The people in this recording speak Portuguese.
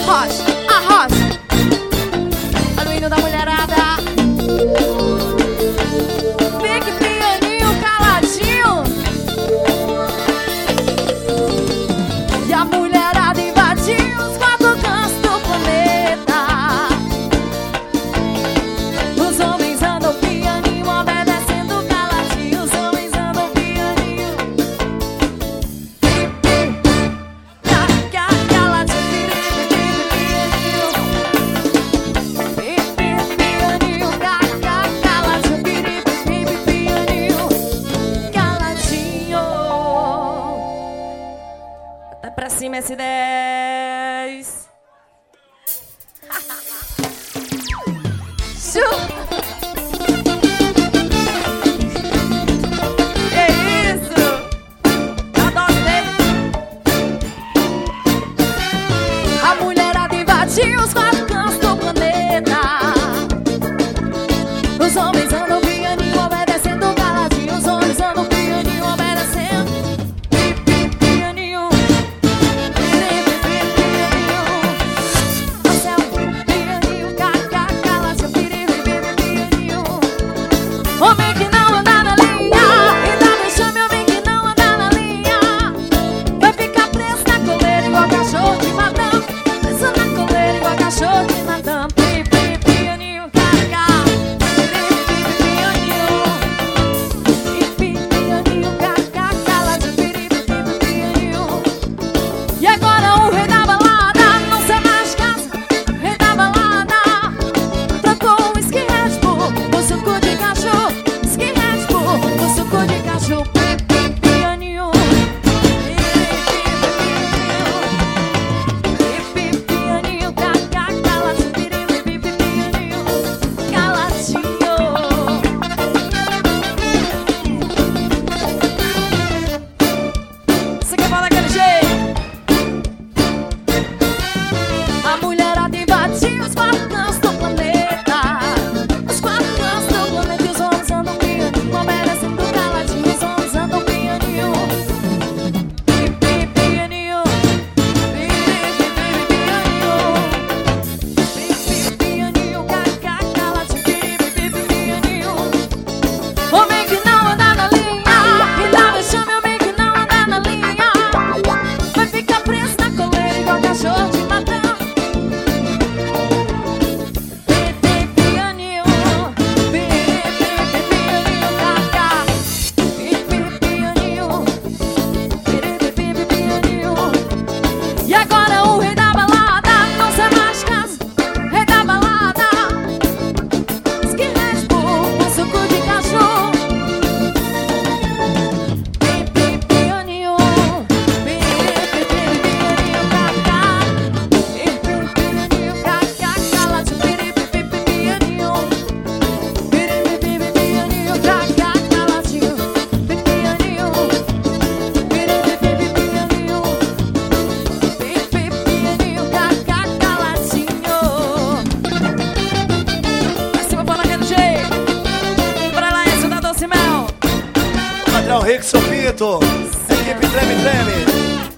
Arrocha, arrocha. Olha o hino da mulherada. Fique pianinho caladinho. E a mulherada invadiu os quatro cantos do planeta. Os homens andam pianinho, obedecendo caladinho. Os homens andam pianinho. Até pra cima, S10. Que isso? Adorei. A mulherada invadiu os quatro cantos do planeta. Os homens andam pianinho, obedecendo caladinho. Os homens andam pianinho, obedecendo. Pianinho. Você é um pianinho, caladinho. Pianinho. Homem que não anda na linha, ainda me chame homem que não anda na linha. Vai ficar preso na coleira igual cachorro de madame. Preso na coleira igual cachorro de madame. Pianinho, e agora o rei da balada não se mais casa. Rei da balada trocou o skinhead por suco de cachorro. Skinhead por suco de cachorro. Pianinho. Pianinho, caladinho. Pianinho, caladinho. Você quer falar daquele jeito? A mulherada invadiu os quatro cantos do planeta. Os quatro cantos do planeta. E os homens andam pianinho, obedecendo caladinho. Os homens andam pianinho. Pianinho. Pianinho. Pianinho, caladinho. Pianinho. Homem que não anda na linha, ainda me chame homem que não anda na linha. Vai ficar preso na coleira igual cachorro de madame. Pianinho, pianinho. E agora o rei da balada não se mais casa. Rei da balada, skinhead por suco de cachorro. Pianinho, Padrão Rico, Sopito, equipe Treme Treme.